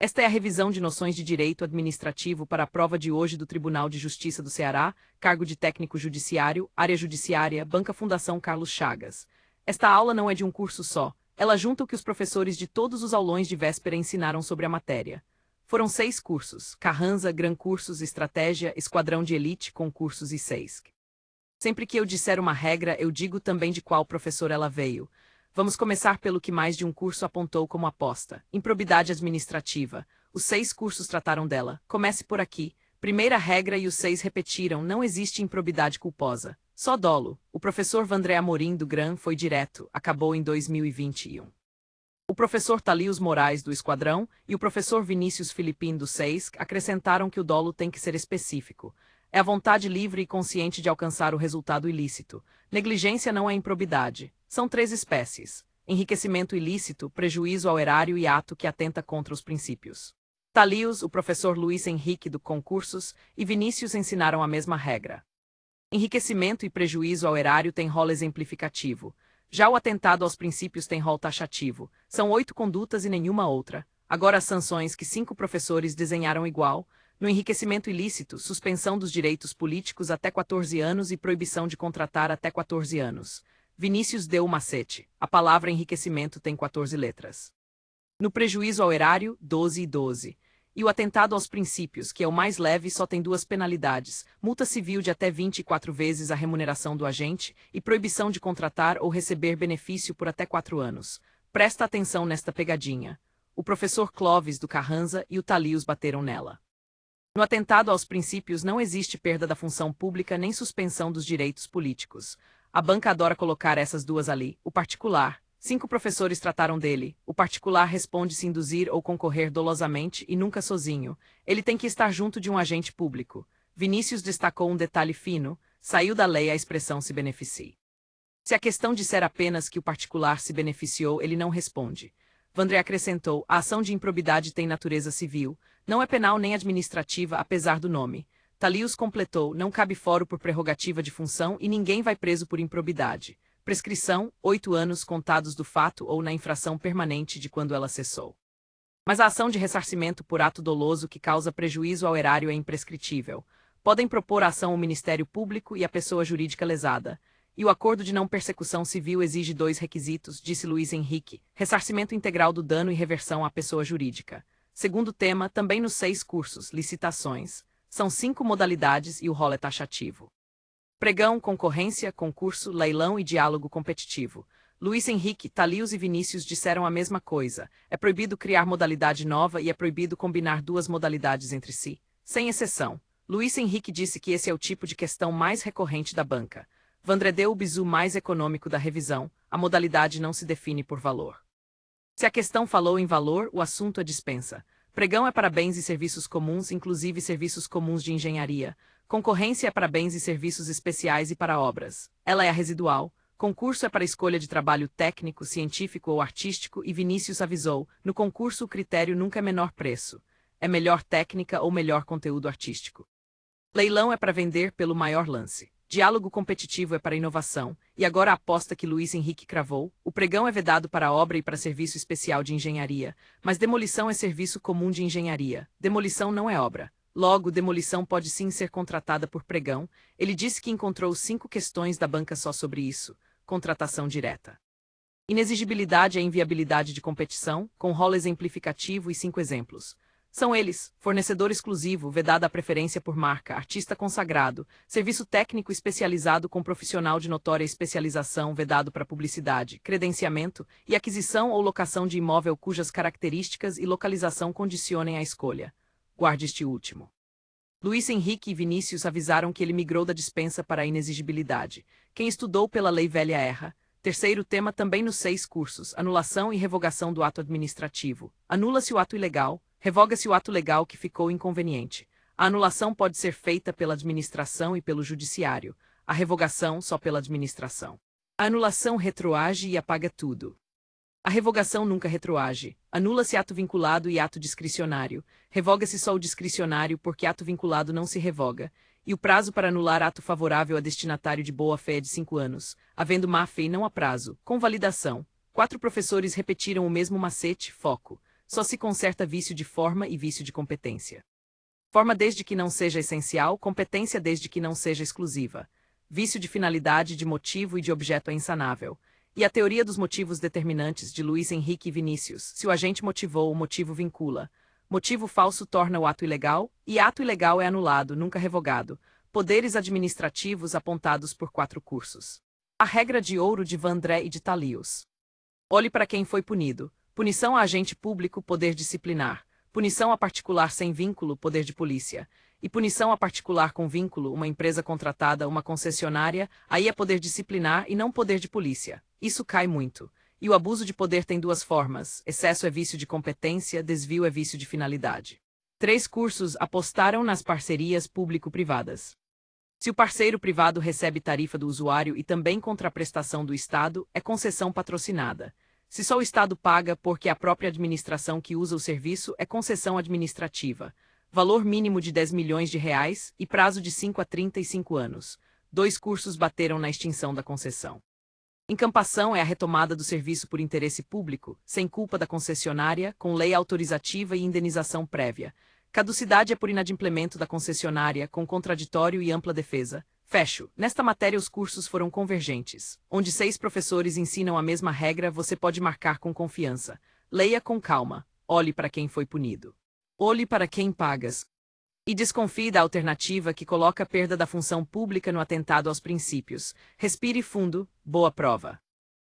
Esta é a revisão de noções de direito administrativo para a prova de hoje do Tribunal de Justiça do Ceará, cargo de técnico judiciário, área judiciária, Banca Fundação Carlos Chagas. Esta aula não é de um curso só, ela junta o que os professores de todos os aulões de véspera ensinaram sobre a matéria. Foram 6 cursos: Carranza, Gran Cursos, Estratégia, Esquadrão de Elite, Concursos e 6. Sempre que eu disser uma regra, eu digo também de qual professor ela veio. Vamos começar pelo que mais de um curso apontou como aposta: improbidade administrativa. Os 6 cursos trataram dela. Comece por aqui. Primeira regra, e os 6 repetiram: não existe improbidade culposa. Só dolo. O professor Vandré Amorim do Gran foi direto, acabou em 2021. O professor Talius Moraes do Esquadrão e o professor Vinícius Filipim do 6 acrescentaram que o dolo tem que ser específico. É a vontade livre e consciente de alcançar o resultado ilícito. Negligência não é improbidade. São 3 espécies: enriquecimento ilícito, prejuízo ao erário e ato que atenta contra os princípios. Talius, o professor Luiz Henrique do Concursos e Vinícius ensinaram a mesma regra. Enriquecimento e prejuízo ao erário têm rol exemplificativo. Já o atentado aos princípios tem rol taxativo. São 8 condutas e nenhuma outra. Agora as sanções que 5 professores desenharam igual. No enriquecimento ilícito, suspensão dos direitos políticos até 14 anos e proibição de contratar até 14 anos. Vinícius deu o macete. A palavra enriquecimento tem 14 letras. No prejuízo ao erário, 12 e 12. E o atentado aos princípios, que é o mais leve, só tem 2 penalidades: multa civil de até 24 vezes a remuneração do agente e proibição de contratar ou receber benefício por até 4 anos. Presta atenção nesta pegadinha. O professor Clóvis do Carranza e o Talius bateram nela. No atentado aos princípios não existe perda da função pública nem suspensão dos direitos políticos. A banca adora colocar essas duas ali. O particular. 5 professores trataram dele. O particular responde-se induzir ou concorrer dolosamente e nunca sozinho. Ele tem que estar junto de um agente público. Vinícius destacou um detalhe fino: saiu da lei a expressão se beneficie. Se a questão disser apenas que o particular se beneficiou, ele não responde. Vandré acrescentou: a ação de improbidade tem natureza civil, não é penal nem administrativa, apesar do nome. Talius completou: não cabe foro por prerrogativa de função e ninguém vai preso por improbidade. Prescrição: 8 anos contados do fato ou na infração permanente de quando ela cessou. Mas a ação de ressarcimento por ato doloso que causa prejuízo ao erário é imprescritível. Podem propor a ação o Ministério Público e a pessoa jurídica lesada. E o acordo de não persecução civil exige 2 requisitos, disse Luiz Henrique: ressarcimento integral do dano e reversão à pessoa jurídica. Segundo tema, também nos 6 cursos: licitações. São 5 modalidades e o rol é taxativo: pregão, concorrência, concurso, leilão e diálogo competitivo. Luiz Henrique, Talius e Vinícius disseram a mesma coisa: é proibido criar modalidade nova e é proibido combinar 2 modalidades entre si, sem exceção. Luiz Henrique disse que esse é o tipo de questão mais recorrente da banca. Vandré deu o bizu mais econômico da revisão: a modalidade não se define por valor. Se a questão falou em valor, o assunto é dispensa. Pregão é para bens e serviços comuns, inclusive serviços comuns de engenharia. Concorrência é para bens e serviços especiais e para obras. Ela é a residual. Concurso é para escolha de trabalho técnico, científico ou artístico e Vinícius avisou: no concurso o critério nunca é menor preço. É melhor técnica ou melhor conteúdo artístico. Leilão é para vender pelo maior lance. Diálogo competitivo é para inovação, e agora a aposta que Luiz Henrique cravou: o pregão é vedado para obra e para serviço especial de engenharia, mas demolição é serviço comum de engenharia. Demolição não é obra. Logo, demolição pode sim ser contratada por pregão. Ele disse que encontrou 5 questões da banca só sobre isso. Contratação direta. Inexigibilidade é inviabilidade de competição, com rol exemplificativo e 5 exemplos. São eles: fornecedor exclusivo, vedada a preferência por marca, artista consagrado, serviço técnico especializado com profissional de notória especialização, vedado para publicidade, credenciamento e aquisição ou locação de imóvel cujas características e localização condicionem a escolha. Guarde este último. Luiz Henrique e Vinícius avisaram que ele migrou da dispensa para a inexigibilidade. Quem estudou pela lei velha erra. Terceiro tema também nos 6 cursos: anulação e revogação do ato administrativo. Anula-se o ato ilegal, revoga-se o ato legal que ficou inconveniente. A anulação pode ser feita pela administração e pelo judiciário, a revogação só pela administração. A anulação retroage e apaga tudo. A revogação nunca retroage. Anula-se ato vinculado e ato discricionário. Revoga-se só o discricionário porque ato vinculado não se revoga. E o prazo para anular ato favorável a destinatário de boa-fé é de 5 anos. Havendo má-fé, não há prazo. Convalidação. 4 professores repetiram o mesmo macete: foco. Só se conserta vício de forma e vício de competência. Forma desde que não seja essencial, competência desde que não seja exclusiva. Vício de finalidade, de motivo e de objeto é insanável. E a teoria dos motivos determinantes de Luiz Henrique Vinícius: se o agente motivou, o motivo vincula. Motivo falso torna o ato ilegal, e ato ilegal é anulado, nunca revogado. Poderes administrativos apontados por 4 cursos. A regra de ouro de Vandré e de Talius. Olhe para quem foi punido. Punição a agente público, poder disciplinar. Punição a particular sem vínculo, poder de polícia. E punição a particular com vínculo, uma empresa contratada, uma concessionária, aí é poder disciplinar e não poder de polícia. Isso cai muito. E o abuso de poder tem 2 formas: excesso é vício de competência, desvio é vício de finalidade. 3 cursos apostaram nas parcerias público-privadas. Se o parceiro privado recebe tarifa do usuário e também contraprestação do Estado, é concessão patrocinada. Se só o Estado paga porque a própria administração que usa o serviço, é concessão administrativa. Valor mínimo de R$ 10 milhões e prazo de 5 a 35 anos. 2 cursos bateram na extinção da concessão. Encampação é a retomada do serviço por interesse público, sem culpa da concessionária, com lei autorizativa e indenização prévia. Caducidade é por inadimplemento da concessionária, com contraditório e ampla defesa. Fecho. Nesta matéria os cursos foram convergentes. Onde 6 professores ensinam a mesma regra, você pode marcar com confiança. Leia com calma. Olhe para quem foi punido. Olhe para quem pagas. E desconfie da alternativa que coloca a perda da função pública no atentado aos princípios. Respire fundo. Boa prova.